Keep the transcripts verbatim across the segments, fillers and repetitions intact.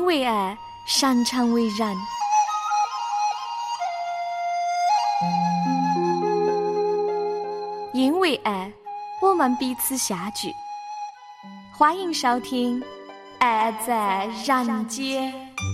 为爱，擅长为人。因为爱，我们彼此相聚。欢迎收听《爱在人间》。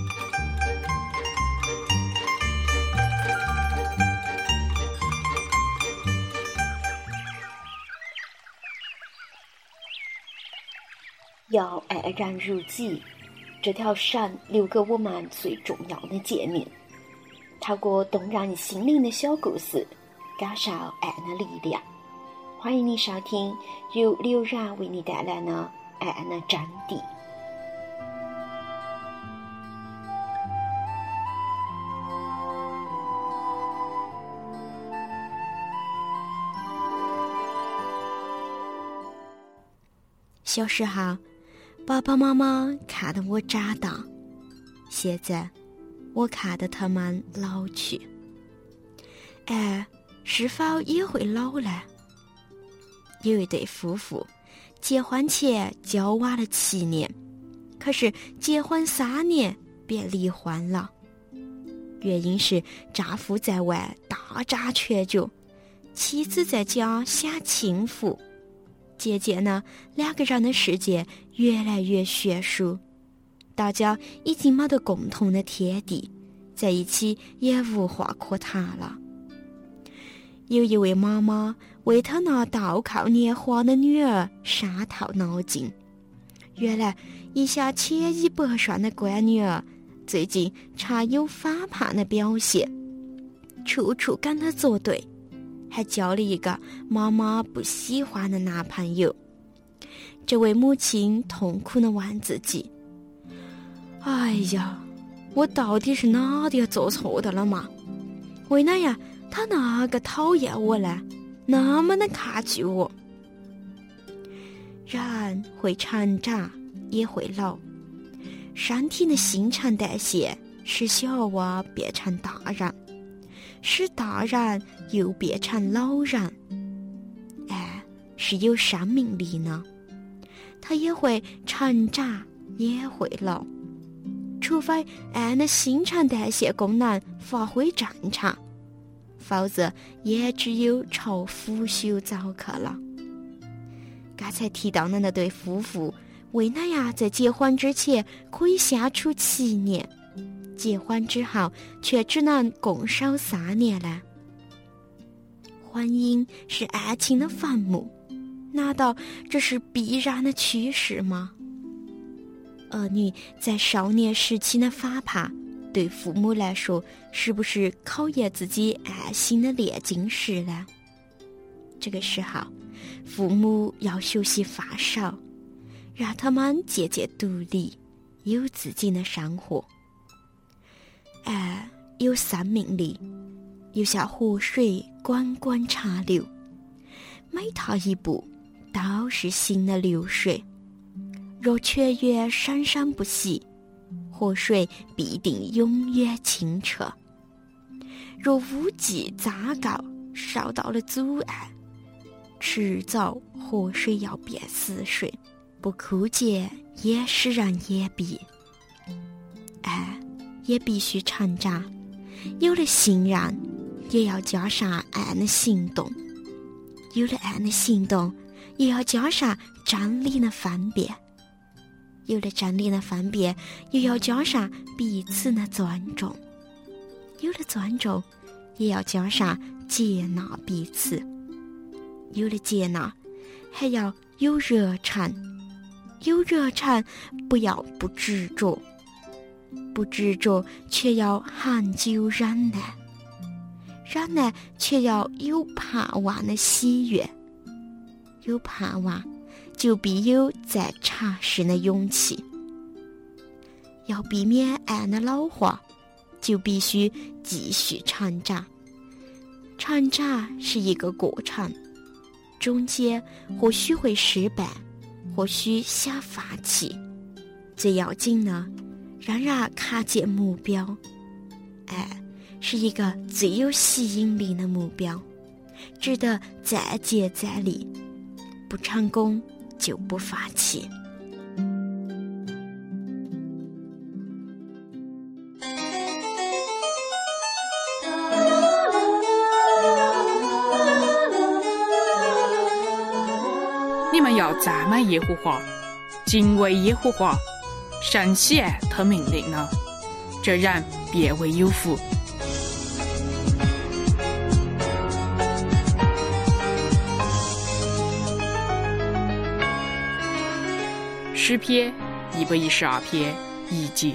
要爱人如己，这条绳留给我们最重要的诫命。透过动人心灵的小故事，感受爱的力量。欢迎你收听由刘然为你带来的《爱的真谛》。 小时候，爸爸妈妈看着我长大，现在我看着他们老去。爱是否也会老呢？有一对夫妇结婚前交往了七年，可是结婚三年便离婚了。原因是丈夫在外大展拳脚，妻子在家享清福。渐渐呢，两个人的世界越来越悬殊，大家已经没得共同的天地，在一起也无话可谈了。有一位妈妈为她那倒扣年华的女儿伤透脑筋，原来一向千依百顺的乖女儿最近常有反叛的表现，处处跟她作对，还交了一个妈妈不喜欢的男朋友。这位母亲痛苦地问自己：哎呀，我到底是哪点做错的了吗？为哪样他那个讨厌我呢？那么的抗拒我？人会成长，也会老，身体的新陈代谢使小娃变成大人，使大人又变成老人。爱是有生命力呢，它也会成长，也会老。除非爱的新陈代谢功能发挥正常，否则也只有朝腐朽走去了。刚才提到的那对夫妇，为哪样在结婚之前可以相处七年，结婚之后却只能共守三年呢？婚姻是爱情的坟墓，难道这是必然的趋势吗？儿女在少年时期的反叛，对父母来说是不是考验自己爱心的炼金石呢？这个时候，父母要学习放手，让他们渐渐独立，有自己的生活。爱有生命力，又像河水滚滚长流，每踏一步都是新的流水。若泉源生生不息，河水必定永远清澈。若污迹杂垢受到了阻碍，迟早河水要变死水，不枯竭也使人眼闭。爱也必须成长，有了信任，也要加上爱的行动；有了爱的行动，也要加上真理的分辨；有了真理的分辨，又要加上彼此的尊重；有了尊重，也要加上接纳彼此；有了接纳，还要有热忱；有热忱，不要不执着；不执着，却要恒久忍耐；忍耐，却要有盼望的喜悦；有盼望，就必有再尝试的勇气。要避免爱的老化，就必须继续成长。成长是一个过程，中间或许会失败，或许想放弃，最要紧的，让人看见目标。爱是一个最有吸引力的目标，值得再接再厉，不成功就不放弃。 你们要赞美耶和华，敬畏耶和华，神喜爱他命令呢，这人便为有福。诗篇一百一十二篇一节。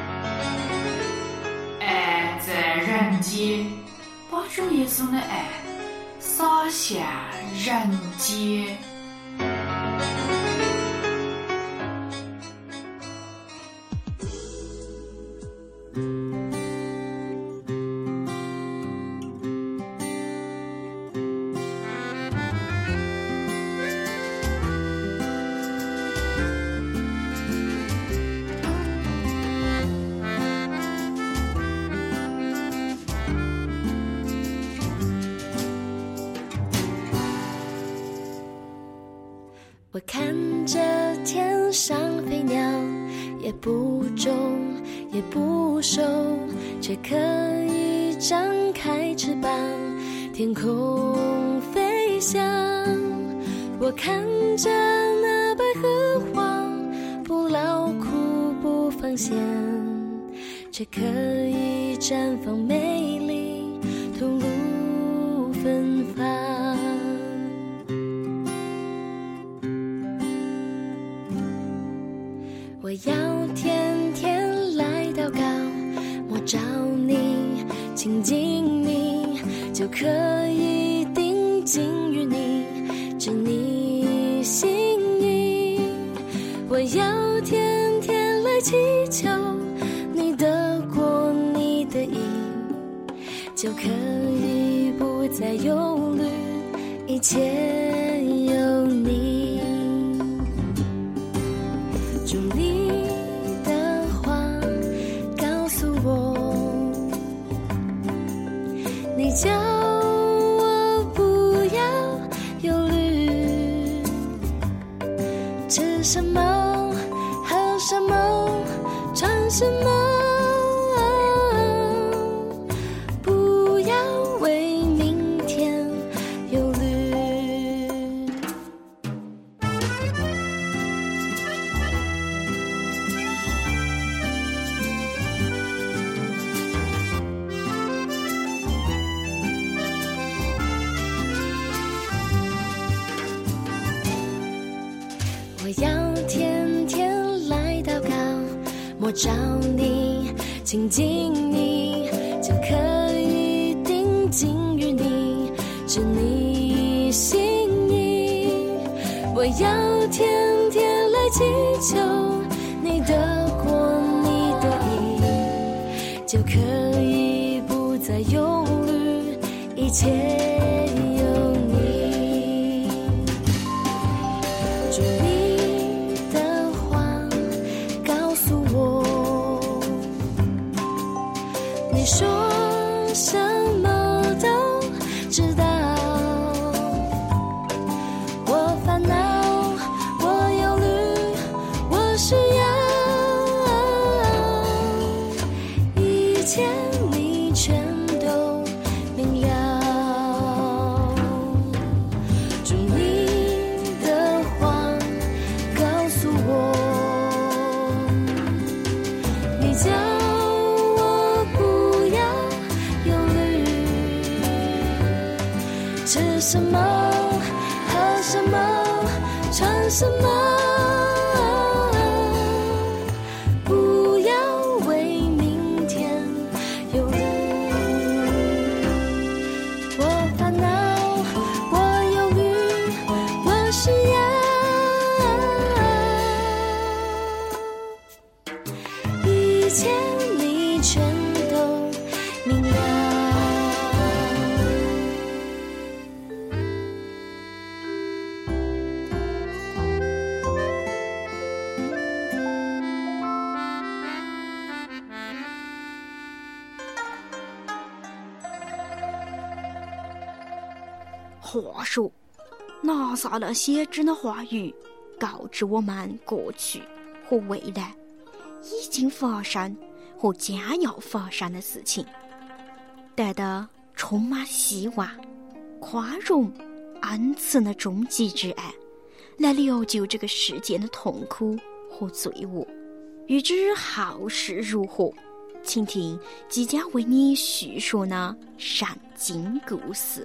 爱在人间，把主耶稣的爱洒向人间。 我看着天上飞鸟，也不种也不收，却可以张开翅膀，天空飞翔。我看着那百合花，不劳苦不放闲，却可以绽放美丽，吐露芬芳。我要天天来祷告，摸着你，亲近你，就可以定睛于你，知你心意。我要天天来祈求，你得过你的意，就可以不再忧虑，一切有你。主你的话告诉我，你叫我不要忧虑，吃什么喝什么穿什么，不要为明天忧虑。我要天天来祷告，摸着你，亲近你，就可以定睛于你，知你心意。我要天天来祈求，你得过你的意，就可以不再忧虑，一切有你。主你的话告诉我，你说什么都知道。我烦恼，我忧虑，我需要，一切你全都明了。主你的话告诉我，你叫我不要忧虑，吃什么喝什么穿什么，不要为明天忧虑。我烦恼，我忧虑，我需要，一切你全都明了。 话说，拿撒勒先知的话语告知我们过去和未来已经发生和将要发生的事情，带着充满希望、宽容、恩慈的终极之爱， 来了救这个世界的痛苦和罪恶。欲知后事如何，请听即将为你叙说的圣经故事。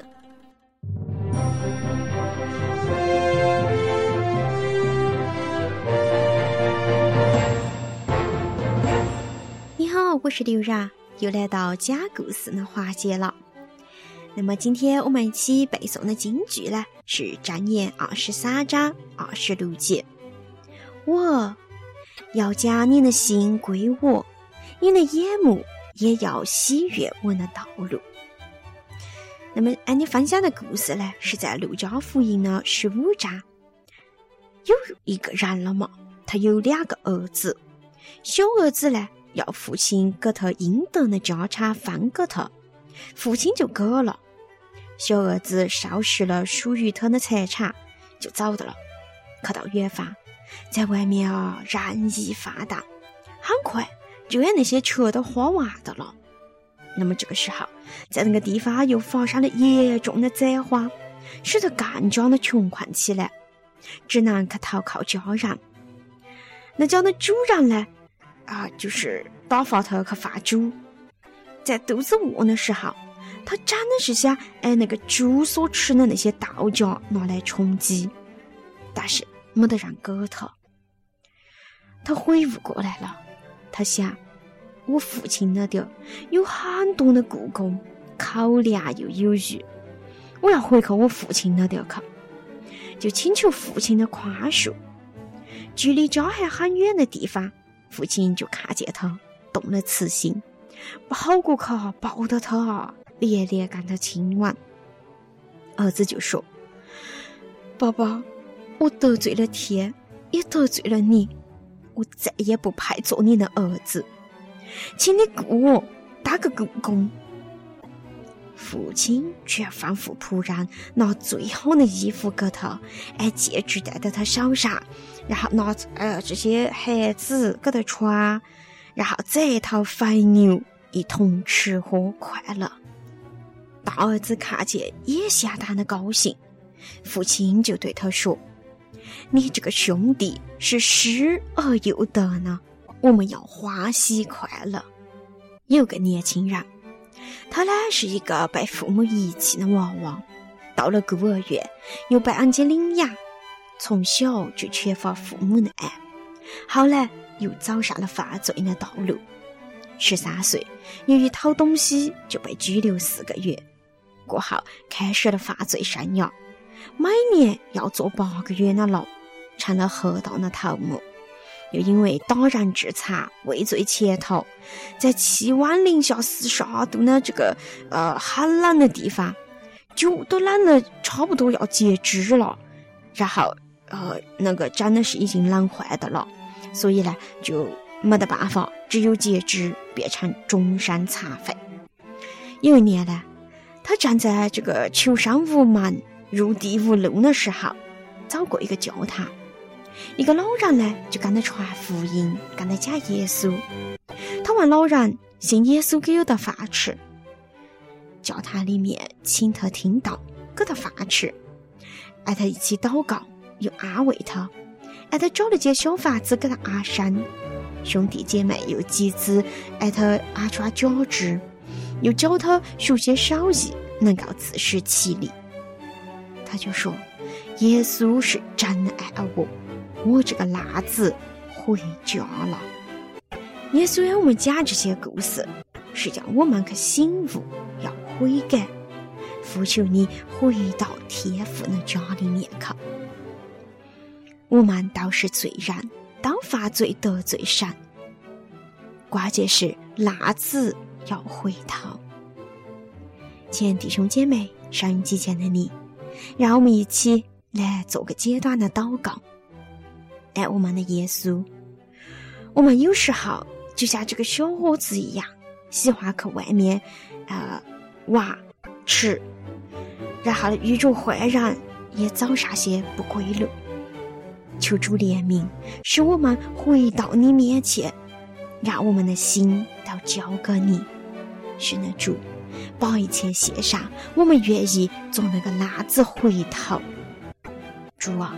你好，我是刘然，又来到讲故事的环节了。那么今天我们一起背诵的金句呢，是箴言二十三章二十六节。我要将你的心归我，你的眼目也要喜悦我的道路。那么按你分享的故事呢，是在路加福音的十五章。有一个人了嘛，他有两个儿子，小儿子呢要父亲给他应得的家产分给他，父亲就给了。小儿子收拾了属于他的财产就走的了。看到远方，在外面啊人意发达，很快就把那些车都花完的了。那么这个时候，在那个地方又发生了严重的灾荒，使得更加的穷困起来，只能去投靠家人。那家的主人呢啊，就是打发他去放猪。在肚子饿的时候，他真的是想按那个猪所吃的那些豆荚拿来充饥，但是没得人给他。他悔悟过来了，他想，我父亲那点有很多的雇工，口粮又有余，我要回去我父亲那点去，就请求父亲的宽恕。距离家还很远的地方，父亲就看见他动了慈心，跑过去抱到他，连连跟他亲吻。儿子就说，爸爸，我得罪了天，也得罪了你，我再也不配做你的儿子，请你雇我打个雇工。父亲却吩咐仆人拿最好的衣服给他，按戒指戴在他手上，然后拿呃这些鞋子给他穿，然后再讨肥牛，一同吃喝快乐。大儿子看见也相当的高兴，父亲就对他说，你这个兄弟是失而又得呢，我们要欢喜快乐。有个年轻人，他呢是一个被父母遗弃的娃娃，到了孤儿院又被人家领养，从小就缺乏父母的爱，后来又走上了犯罪的道路。十三岁，由于偷东西就被拘留四个月，过后开始了犯罪生涯，每年要坐八个月的牢，成了黑道的头目。又因为打人致残，畏罪潜逃，在气温零下四十二度的这个呃很冷的地方，就都冷得差不多要截肢了，然后呃那个真的是已经冷坏的了，所以呢就没得办法，只有截肢，变成终身残废。有一年呢，他站在这个求生无门、入地无路的时候，走过一个教堂，一个老人呢就跟他传福音，跟他讲耶稣。他问老人信耶稣给有的饭吃，教堂里面请他听道，给他饭吃，爱他一起祷告，又安慰他，爱他找了间小房子给他安身，兄弟姐妹又集资爱他安装脚趾，又教他学些手艺，能够自食其力。他就说，耶稣是真爱我，我这个辣子回家了。耶稣让我们讲这些故事，是叫我们去醒悟，要悔改，呼求你回到天父的家里面去。我们都是罪人，都犯罪得罪神，关键是辣子要回头。亲爱的弟兄姐妹，收音机前的你，让我们一起来做个简短的祷告。爱我们的耶稣，我们有时候就像这个小伙子一样，喜欢去外面呃玩吃，然后遇着坏人也走上些不归路。求主怜悯，使我们回到你面前，让我们的心都交给你。是的，主，把一切献上，我们愿意做那个辣子回头。主啊，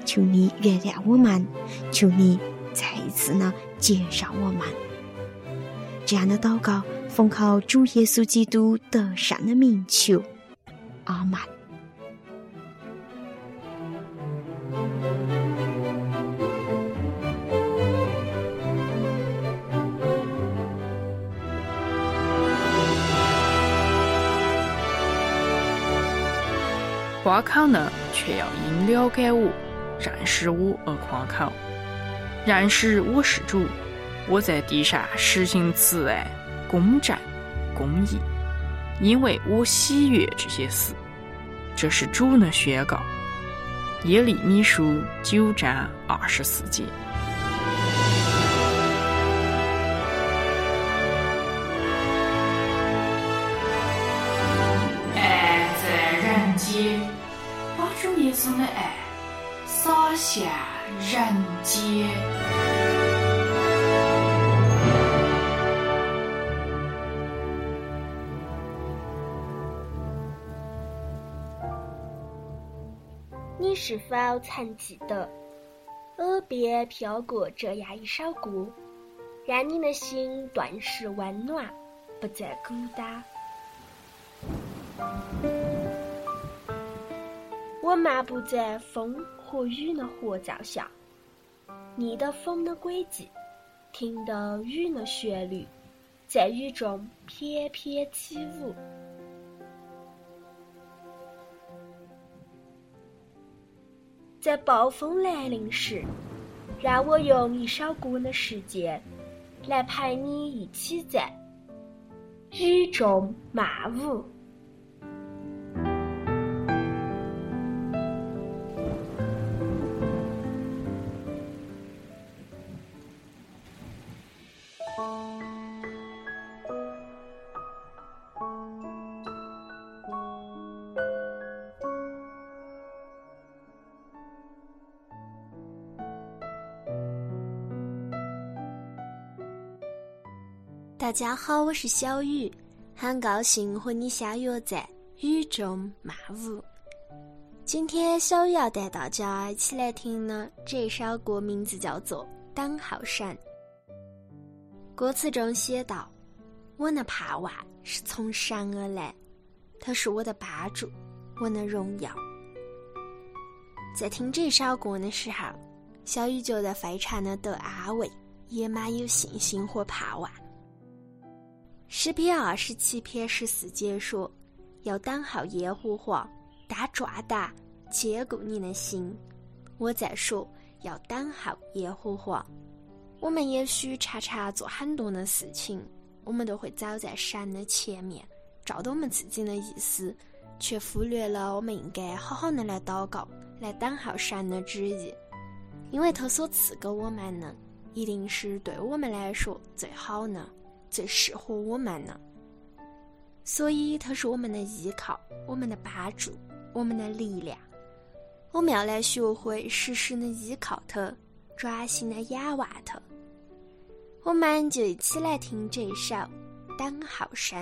求你原谅我们，求你再一次呢接受我们。这样的祷告奉靠主耶稣基督得胜的名求，阿们。 夸口呢，却要因了解我、认识我而夸口。认识我是主，我在地上实行慈爱、公正、公义，因为我喜悦这些事。这是主的宣告。耶利米书九章二十四节。 爱在人间，把主耶稣的爱洒向人间。 你是否曾记得耳边飘过这样一首歌，让你的心顿时温暖，不再孤单？我漫步在风和雨的合奏下，逆的风的轨迹，听的雨的旋律，在雨中翩翩起舞。在暴风来临时，让我用一首歌的时间来陪你一起在雨中漫舞。大家好，我是小雨，很高兴和你相约在雨中漫舞。今天小雨要带大家一起来听呢这首歌，名字叫做《等候神》。歌词中写道：我的盼望是从神而来，他是我的帮助，我的荣耀。在听这首歌的时候，小雨觉得非常的得安慰，也蛮有信心和盼望。诗篇二十七篇十四节说：要等候耶和华，他抓打坚固你的心。我在说要等候耶和华。我们也许常常做很多的事情，我们都会走在神的前面，照着我们自己的意思，却忽略了我们应该好好的来祷告，来等候神的旨意，因为他所赐给我们的一定是对我们来说最好的，最适合我们的。所以他是我们的依靠，我们的帮助，我们的力量。我们要来学会时时的依靠他，专心的仰望他。我们就一起来听这首《等候神》。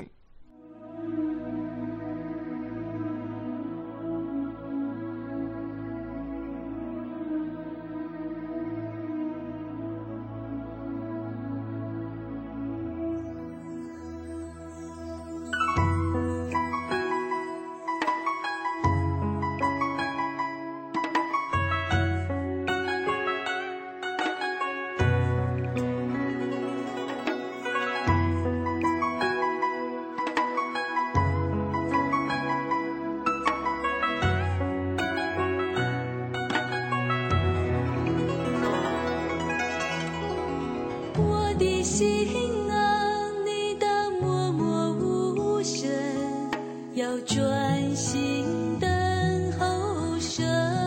心啊，你当默默无声，要专心等候神。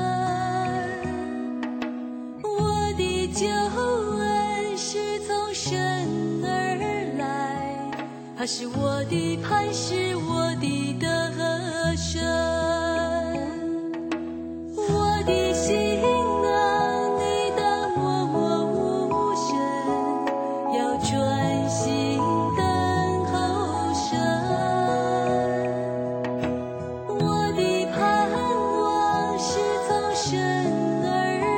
我的救恩是从神而来，他是我的磐石，我的得胜。我的心神而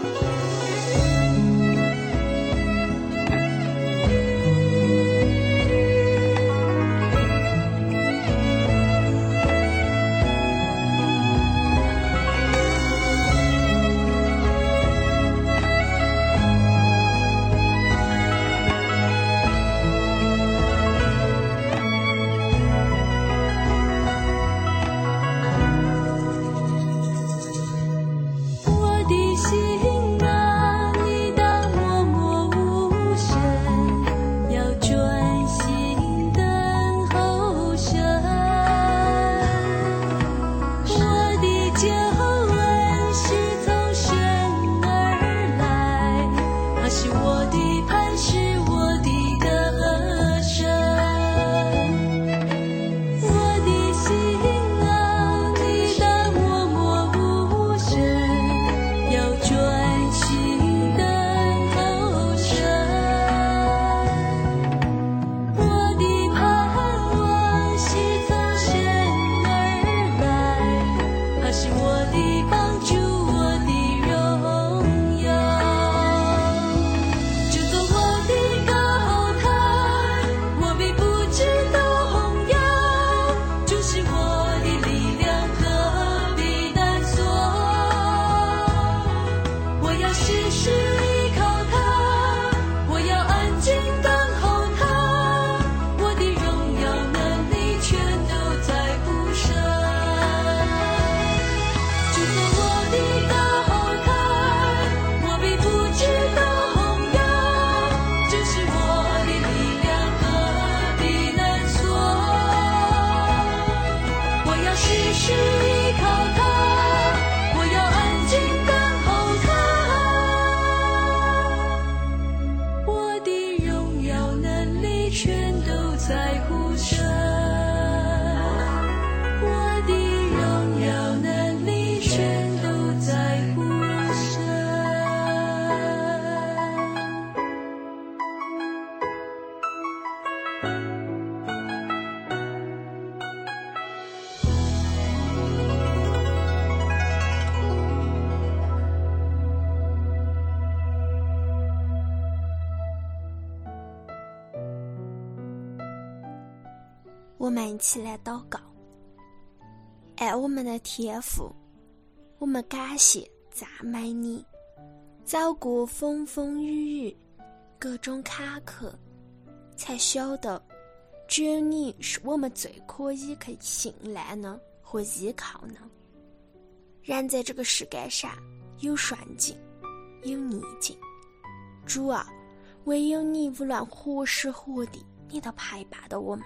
我们一起来祷告。爱我们的天父，我们感谢赞美你，走过风风雨雨，各种坎坷，才晓得只有你是我们最可以去信赖呢和依靠呢。人在这个世界上有顺境，有逆境，主啊，唯有你无论何时何地，你都陪伴着我们。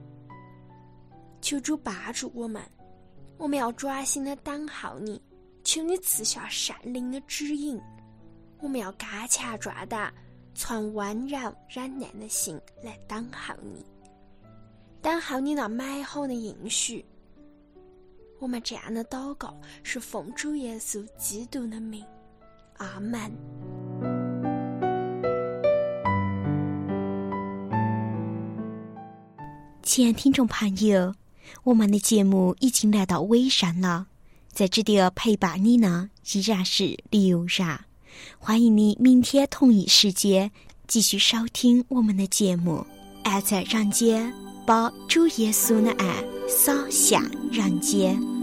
求主帮助我们，我们要专心的等候你，求你赐下圣灵的指引。我们要刚强壮胆，存温柔忍耐的心来等候你，等候你那美好的应许。我们这样的祷告是奉主耶稣基督的名，阿们。 亲爱听众朋友，我们的节目已经来到尾声了，在这里陪伴你呢依然是刘然，欢迎你明天同一时间继续收听我们的节目。爱在人间，把主耶稣的爱洒向人间。